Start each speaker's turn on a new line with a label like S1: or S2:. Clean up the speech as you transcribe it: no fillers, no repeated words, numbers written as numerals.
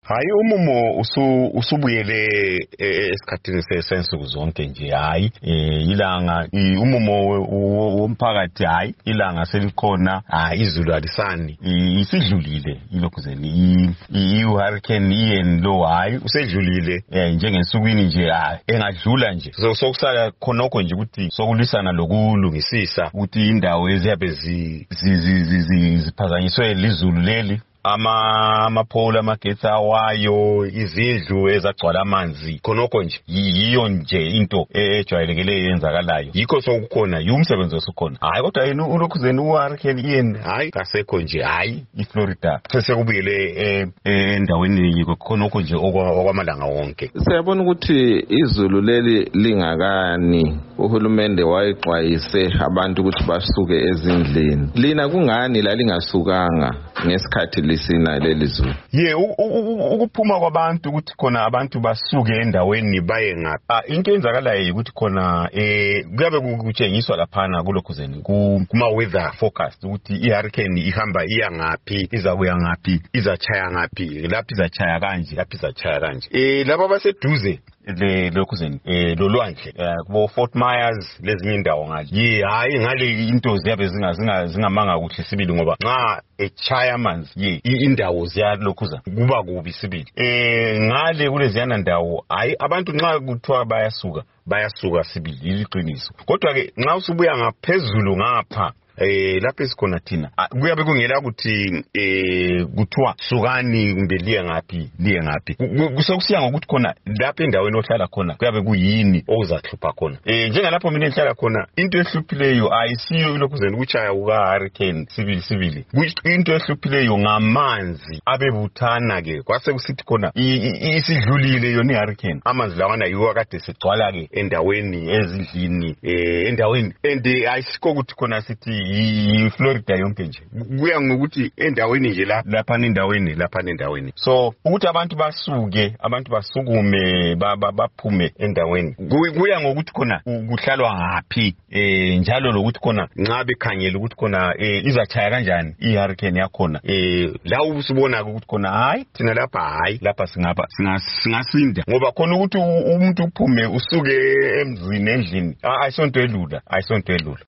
S1: Hayi umumo usubuyele esikhathini sensuku zonke nje hayi ilanga umumo womphakathi hayi ilanga selikhona izulu alisani isidlulile ilokhuzeni i-hurricane Ian lo hayi usedlulile njengensukwini nje engadlula nje sokusala khonokho nje ukuthi sokulisana lokulungisisa ukuthi indawo eziyabe ziphazanyiswe lizulu leli amapole amagetsi awayo izindlu ezagcwala amanzi khonokho nje yiyo nje into ejwayelekile eyenzakalayo yikho sokukhona umsebenzi osukhona hayi kodwa yena ulokhuzeni uHurricane Ian hayi kasekho nje hayi iFlorida sesekubuyele endaweni khonokho nje okwamalanga wonke.
S2: Siyabona ukuthi izulu leli lingakani uhulumende wayexwayise abantu ukuthi basuke ezindlini lina kungani la lingasukanga ngesikhathi lisina leli zulu?
S1: Ukuphuma kwabantu ukuthi khona abantu basuke endaweni baye ngaphi into enzakalayo ukuthi khona kuyabe kutshengiswa laphana kulokhuzeni kuma weather forecast ukuthi ihurricane ihamba iya ngaphi izakuya ngaphi izachaya ngaphi lapho izachaya kanje lapho izachaya kanje laba baseduze lokhuzeni lolwandle kubo Fort Myers lezinye indawo ngale hayi ngale into ziyabe zingamanga kuhle sibili ngoba nxa echaya amanzi indawo ziyalokhuza kuba kubi sibili ngale kuleziyana ndawo hayi abantu nxa kuthiwa bayasuka sibili iliqiniso kodwa ke nxa usubuya ngaphezulu ngapha lapho esikhona thina kuyabe kungela ukuthi kuthiwa sukani kumbe liye ngaphi kusekusiya ngokuthi khona lapho endaweni ohlala khona kuyabe kuyini okuzahlupha khona njengalapho mina engihlala khona into ehluphileyo ayisiyo ilokhuzeni ukuchaya kuka-hurricane sibili into ehluphileyo ngamanzi abebuthana ke kwase kusithi khona isidlulile yona ihurricane amanzi lawana yiwo kade segcwala ke endaweni ezindlini endaweni and ayisikho ukuthi khona sithi iFlorida yonke nje kuya ngokuthi endaweni nje lapha endaweni so ukuthi abantu basukume baphume endaweni kuya ngokuthi khona kuhlalwa ngaphi njalo lokuthi khona nxa bekhangela ukuthi khona izachaya kanjani ihurricane yakhona la usubona ukuthi khona hayi thina lapha singasinda ngoba khona ukuthi umuntu uphume usuke emzini endlini ayisonto elula